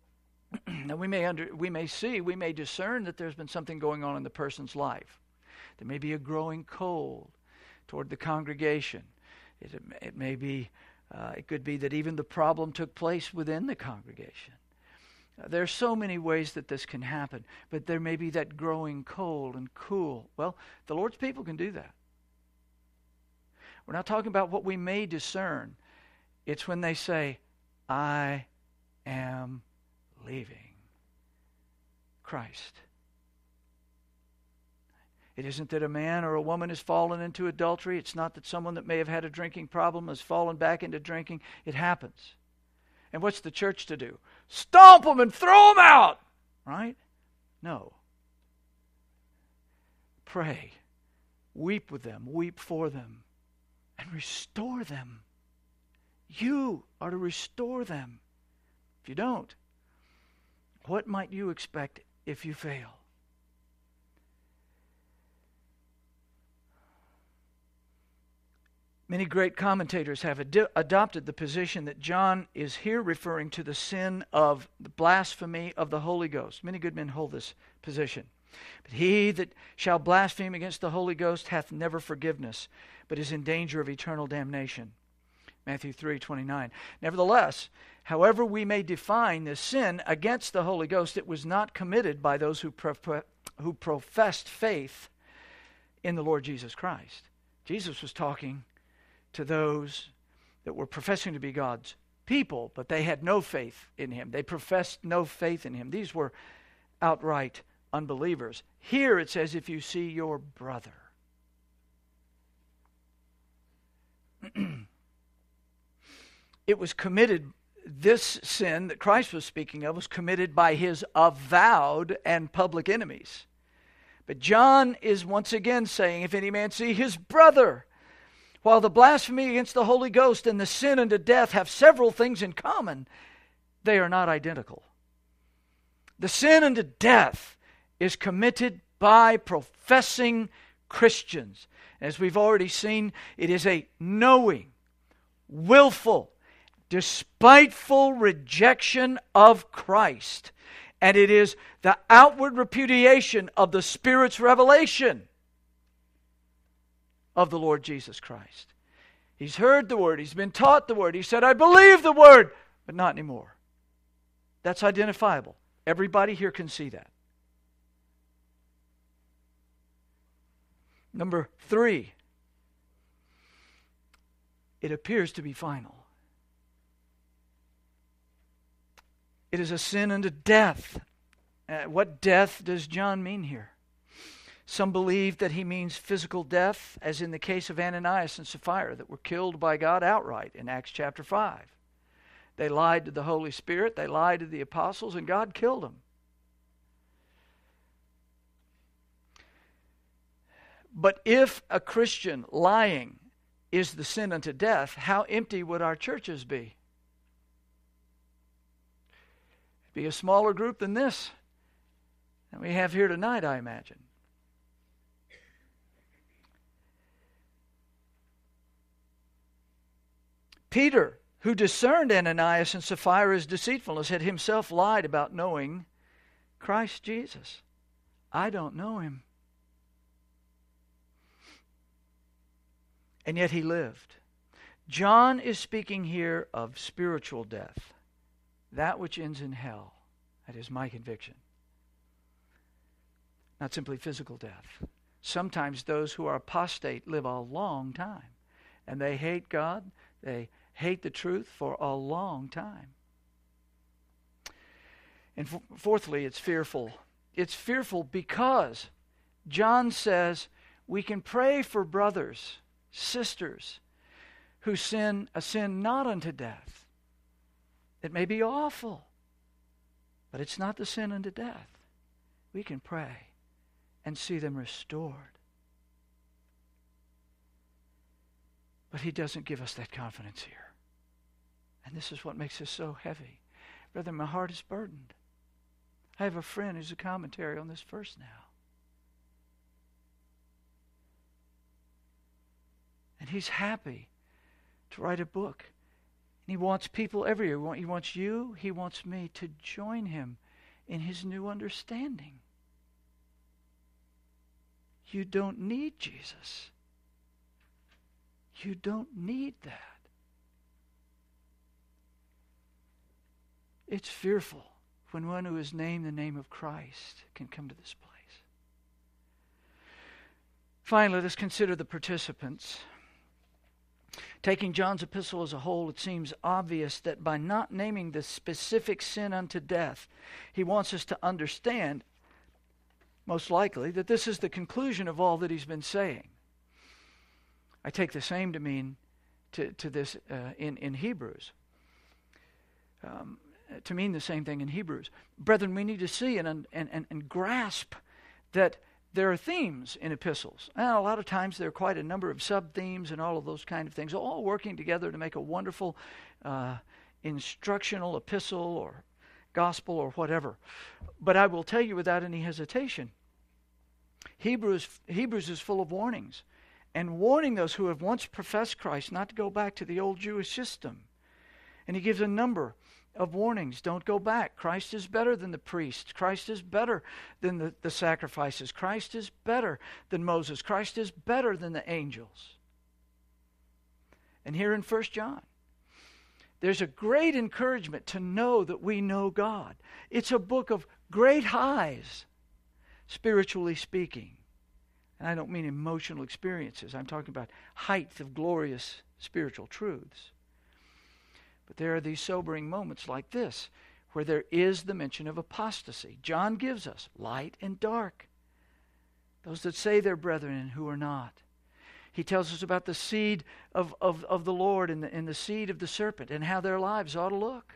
Now we may discern that there's been something going on in the person's life. There may be a growing cold toward the congregation. It may be, it could be that even the problem took place within the congregation. There are so many ways that this can happen, but there may be that growing cold and cool. Well, the Lord's people can do that. We're not talking about what we may discern. It's when they say, I am leaving Christ. It isn't that a man or a woman has fallen into adultery. It's not that someone that may have had a drinking problem has fallen back into drinking. It happens. And what's the church to do? Stomp them and throw them out! Right? No. Pray. Weep with them. Weep for them. And restore them. You are to restore them. If you don't, what might you expect if you fail? Many great commentators have adopted the position that John is here referring to the sin of the blasphemy of the Holy Ghost. Many good men hold this position. But he that shall blaspheme against the Holy Ghost hath never forgiveness, but is in danger of eternal damnation. Matthew 3:29. Nevertheless, however we may define this sin against the Holy Ghost, it was not committed by those who professed faith in the Lord Jesus Christ. Jesus was talking to those that were professing to be God's people, but they had no faith in Him. They professed no faith in Him. These were outright unbelievers. Here it says, if you see your brother. It was committed, this sin that Christ was speaking of was committed by His avowed and public enemies. But John is once again saying, if any man see his brother, while the blasphemy against the Holy Ghost and the sin unto death have several things in common, they are not identical. The sin unto death is committed by professing Christians. As we've already seen, it is a knowing, willful, despiteful rejection of Christ. And it is the outward repudiation of the Spirit's revelation of the Lord Jesus Christ. He's heard the Word. He's been taught the Word. He said, I believe the Word, but not anymore. That's identifiable. Everybody here can see that. Number 3, it appears to be final. It is a sin unto death. What death does John mean here? Some believe that he means physical death, as in the case of Ananias and Sapphira, that were killed by God outright in Acts chapter 5. They lied to the Holy Spirit, they lied to the apostles, and God killed them. But if a Christian lying is the sin unto death, how empty would our churches be? It'd be a smaller group than this that we have here tonight, I imagine. Peter, who discerned Ananias and Sapphira's deceitfulness, had himself lied about knowing Christ Jesus. I don't know Him. And yet he lived. John is speaking here of spiritual death, that which ends in hell. That is my conviction. Not simply physical death. Sometimes those who are apostate live a long time, and they hate God, they hate the truth for a long time. And fourthly, it's fearful. It's fearful because John says we can pray for brothers, sisters who sin a sin not unto death. It may be awful, but it's not the sin unto death. We can pray and see them restored. But he doesn't give us that confidence here. And this is what makes us so heavy. Brother, my heart is burdened. I have a friend who's a commentary on this verse now. And he's happy to write a book. And he wants people everywhere. He wants you, he wants me to join him in his new understanding. You don't need Jesus. You don't need that. It's fearful when one who has named the name of Christ can come to this place. Finally, let us consider the participants. Taking John's epistle as a whole, it seems obvious that by not naming the specific sin unto death, he wants us to understand, most likely, that this is the conclusion of all that he's been saying. I take the same to mean to this in Hebrews. To mean the same thing in Hebrews. Brethren, we need to see and grasp that there are themes in epistles. And a lot of times there are quite a number of sub-themes and all of those kind of things, all working together to make a wonderful instructional epistle or gospel or whatever. But I will tell you without any hesitation, Hebrews is full of warnings, and warning those who have once professed Christ not to go back to the old Jewish system. And he gives a number of warnings. Don't go back. Christ is better than the priests. Christ is better than the sacrifices. Christ is better than Moses. Christ is better than the angels. And here in 1 John, there's a great encouragement to know that we know God. It's a book of great highs, spiritually speaking. And I don't mean emotional experiences. I'm talking about height of glorious spiritual truths. But there are these sobering moments like this, where there is the mention of apostasy. John gives us light and dark, those that say they're brethren and who are not. He tells us about the seed of the Lord and the seed of the serpent and how their lives ought to look.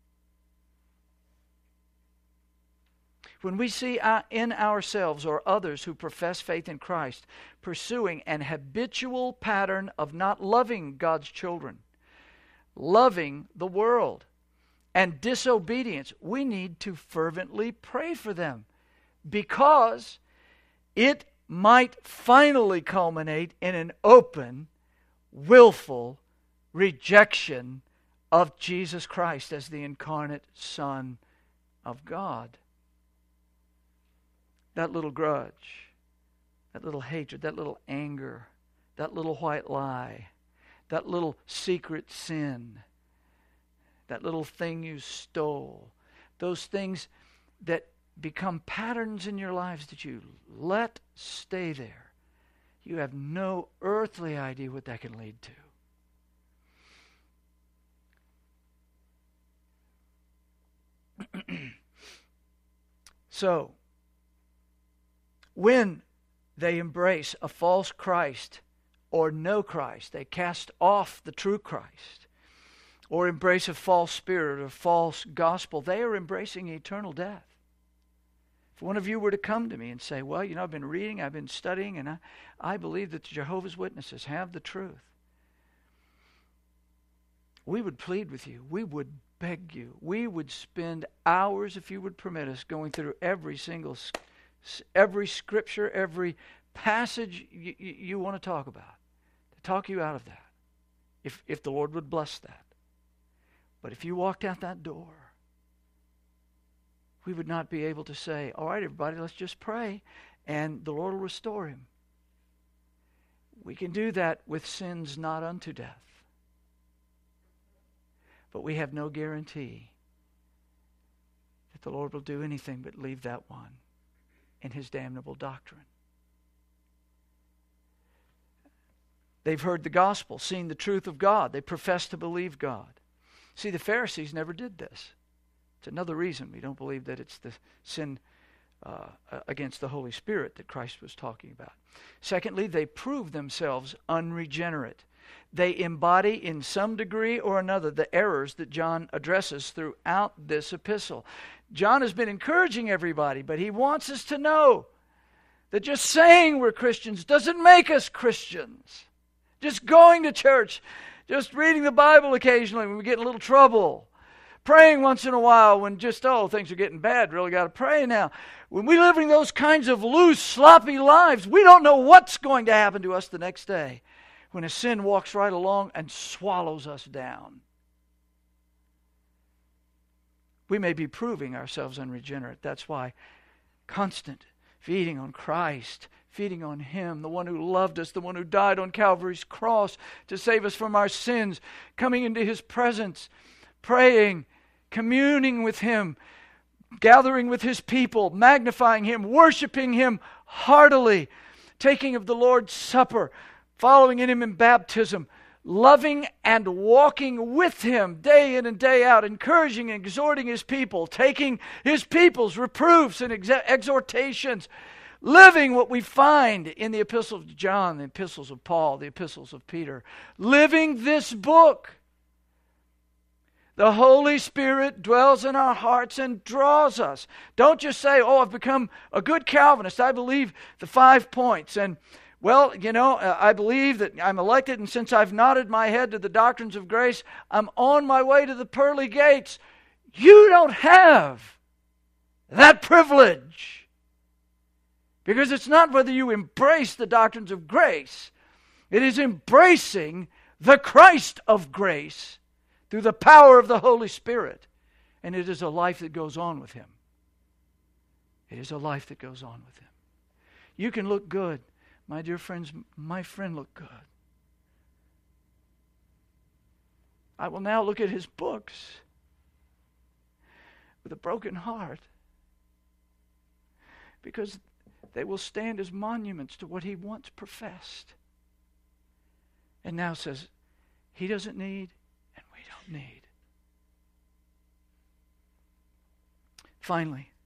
When we see in ourselves or others who profess faith in Christ pursuing an habitual pattern of not loving God's children, loving the world, and disobedience, we need to fervently pray for them, because it might finally culminate in an open, willful rejection of Jesus Christ as the incarnate Son of God. That little grudge, that little hatred, that little anger, that little white lie, that little secret sin, that little thing you stole, those things that become patterns in your lives that you let stay there, you have no earthly idea what that can lead to. So, when they embrace a false Christ or no Christ, they cast off the true Christ, or embrace a false spirit or false gospel, they are embracing eternal death. If one of you were to come to me and say, well, I've been reading, I've been studying, and I believe that the Jehovah's Witnesses have the truth, we would plead with you. We would beg you. We would spend hours, if you would permit us, going through every scripture, every passage you want to talk about, to talk you out of that, if the Lord would bless that. But if you walked out that door, we would not be able to say, all right, everybody, let's just pray, and the Lord will restore him. We can do that with sins not unto death. But we have no guarantee that the Lord will do anything but leave that one in his damnable doctrine. They've heard the gospel, seen the truth of God. They profess to believe God. See, the Pharisees never did this. It's another reason we don't believe that it's the sin against the Holy Spirit that Christ was talking about. Secondly, they prove themselves unregenerate. They embody in some degree or another the errors that John addresses throughout this epistle. John has been encouraging everybody, but he wants us to know that just saying we're Christians doesn't make us Christians. Just going to church, just reading the Bible occasionally when we get in a little trouble, praying once in a while when just, things are getting bad, really got to pray now. When we're living those kinds of loose, sloppy lives, we don't know what's going to happen to us the next day when a sin walks right along and swallows us down. We may be proving ourselves unregenerate. That's why constant feeding on Christ, feeding on Him, the one who loved us, the one who died on Calvary's cross to save us from our sins, coming into His presence, praying, communing with Him, gathering with His people, magnifying Him, worshiping Him heartily, taking of the Lord's Supper, following in Him in baptism, loving and walking with Him day in and day out, encouraging and exhorting His people, taking His people's reproofs and exhortations, living what we find in the epistles of John, the epistles of Paul, the epistles of Peter, living this book. The Holy Spirit dwells in our hearts and draws us. Don't just say, oh, I've become a good Calvinist. I believe the 5 points. And, well, I believe that I'm elected, and since I've nodded my head to the doctrines of grace, I'm on my way to the pearly gates. You don't have that privilege. Because it's not whether you embrace the doctrines of grace. It is embracing the Christ of grace through the power of the Holy Spirit. And it is a life that goes on with Him. It is a life that goes on with Him. You can look good. My dear friends, my friend looked good. I will now look at his books with a broken heart, because they will stand as monuments to what he once professed. And now says, he doesn't need, and we don't need. Finally,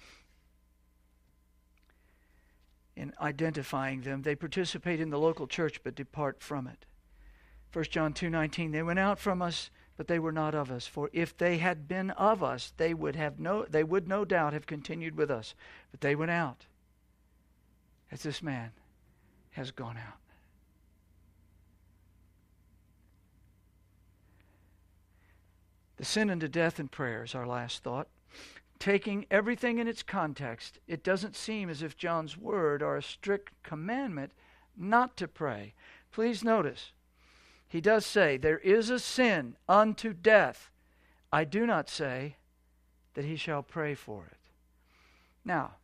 in identifying them, they participate in the local church but depart from it. 1 John 2:19, they went out from us, but they were not of us. For if they had been of us, they would no doubt have continued with us. But they went out, as this man has gone out. The sin unto death in prayer is our last thought. Taking everything in its context, it doesn't seem as if John's word are a strict commandment not to pray. Please notice, he does say, there is a sin unto death. I do not say that he shall pray for it. Now,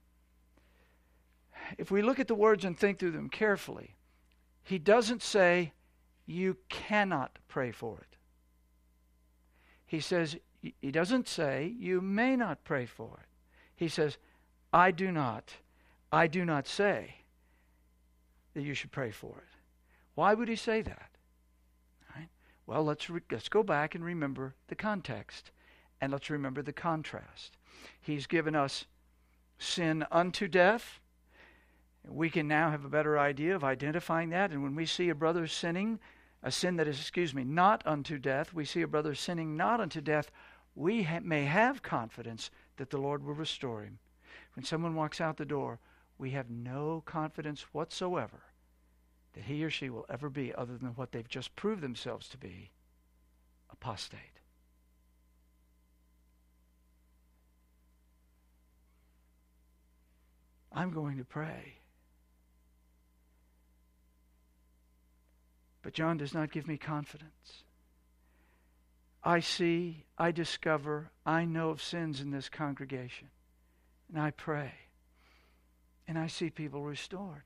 if we look at the words and think through them carefully, he doesn't say you cannot pray for it. He says, he doesn't say you may not pray for it. He says, I do not say that you should pray for it. Why would he say that? All right. Well, let's go back and remember the context, and let's remember the contrast. He's given us sin unto death. We can now have a better idea of identifying that, and when we see a brother sinning, a sin that is, not unto death, we see a brother sinning not unto death, we may have confidence that the Lord will restore him. When someone walks out the door, we have no confidence whatsoever that he or she will ever be other than what they've just proved themselves to be, apostate. I'm going to pray. But John does not give me confidence. I see, I discover, I know of sins in this congregation. And I pray. And I see people restored.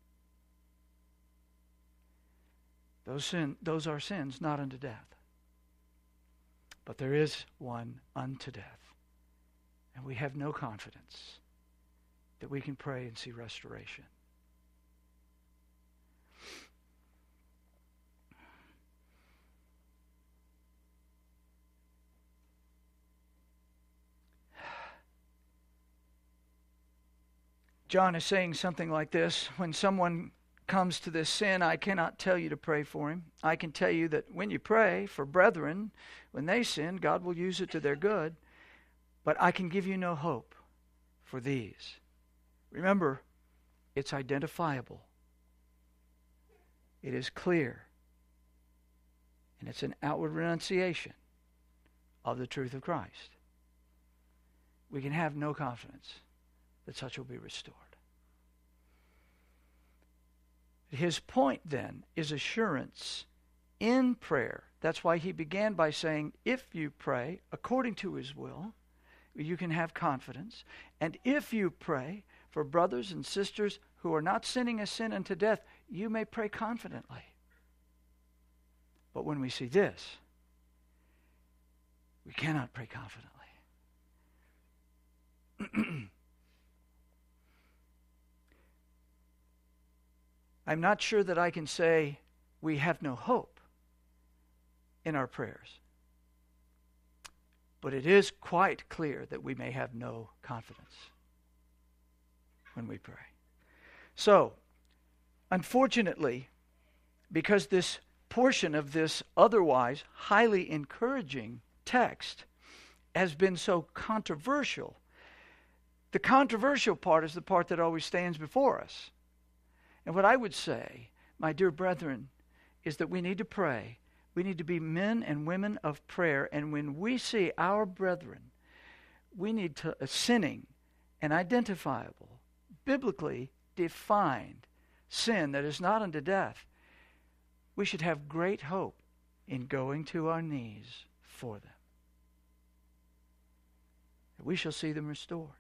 Those are sins not unto death. But there is one unto death. And we have no confidence that we can pray and see restoration. John is saying something like this: when someone comes to this sin, I cannot tell you to pray for him. I can tell you that when you pray for brethren, when they sin, God will use it to their good. But I can give you no hope for these. Remember, it's identifiable. It is clear. And it's an outward renunciation of the truth of Christ. We can have no confidence that such will be restored. His point then is assurance in prayer. That's why he began by saying, if you pray according to his will, you can have confidence. And if you pray for brothers and sisters who are not sinning a sin unto death, you may pray confidently. But when we see this, we cannot pray confidently. I'm not sure that I can say we have no hope in our prayers. But it is quite clear that we may have no confidence when we pray. So, unfortunately, because this portion of this otherwise highly encouraging text has been so controversial, the controversial part is the part that always stands before us. And what I would say, my dear brethren, is that we need to pray. We need to be men and women of prayer. And when we see our brethren, we need to sinning an identifiable, biblically defined sin that is not unto death, we should have great hope in going to our knees for them. We shall see them restored.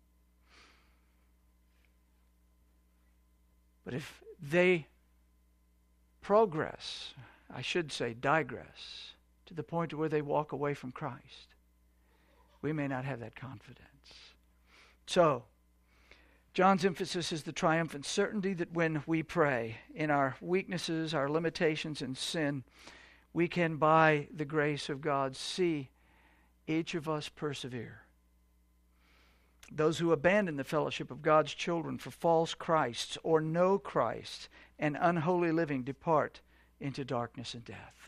But if they progress, I should say digress, to the point where they walk away from Christ, we may not have that confidence. So, John's emphasis is the triumphant certainty that when we pray in our weaknesses, our limitations, and sin, we can, by the grace of God, see each of us persevere. Those who abandon the fellowship of God's children for false Christs or no Christ and unholy living depart into darkness and death.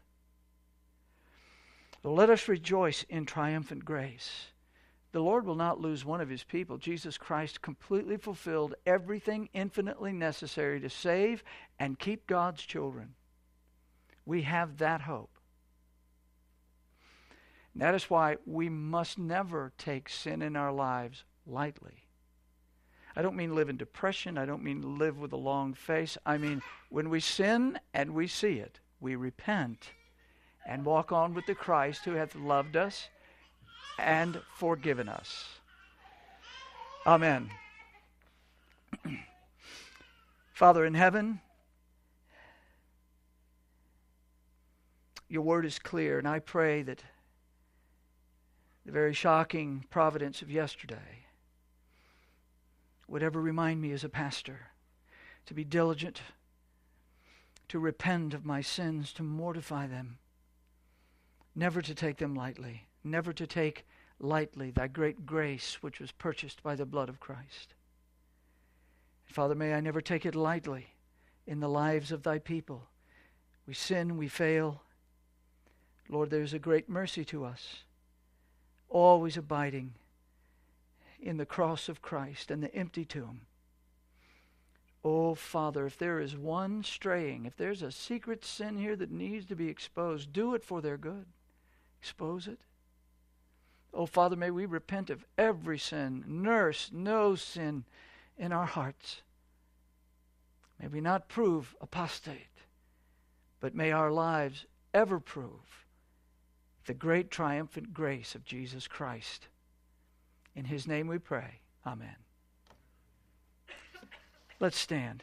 So let us rejoice in triumphant grace. The Lord will not lose one of His people. Jesus Christ completely fulfilled everything infinitely necessary to save and keep God's children. We have that hope. And that is why we must never take sin in our lives lightly. I don't mean live in depression. I don't mean live with a long face. I mean, when we sin and we see it, we repent and walk on with the Christ who hath loved us and forgiven us. Amen. Father in heaven, your word is clear, and I pray that the very shocking providence of yesterday would ever remind me as a pastor to be diligent, to repent of my sins, to mortify them, never to take them lightly, never to take lightly thy great grace which was purchased by the blood of Christ. Father, may I never take it lightly in the lives of thy people. We sin, we fail. Lord, there's a great mercy to us, always abiding in the cross of Christ and the empty tomb. Oh, Father, if there is one straying, if there's a secret sin here that needs to be exposed, do it for their good. Expose it. Oh, Father, may we repent of every sin, nurse no sin in our hearts. May we not prove apostate, but may our lives ever prove the great triumphant grace of Jesus Christ. In His name we pray. Amen. Let's stand.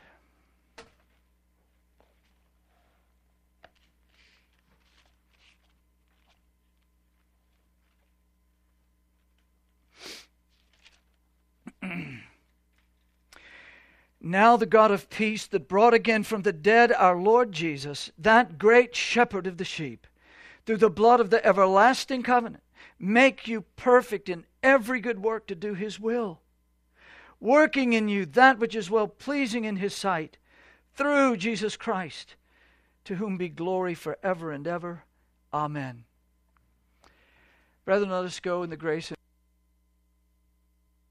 Now the God of peace that brought again from the dead our Lord Jesus, that great shepherd of the sheep, through the blood of the everlasting covenant, make you perfect in every good work to do His will, working in you that which is well-pleasing in His sight, through Jesus Christ, to whom be glory forever and ever. Amen. Brethren, let us go in the grace of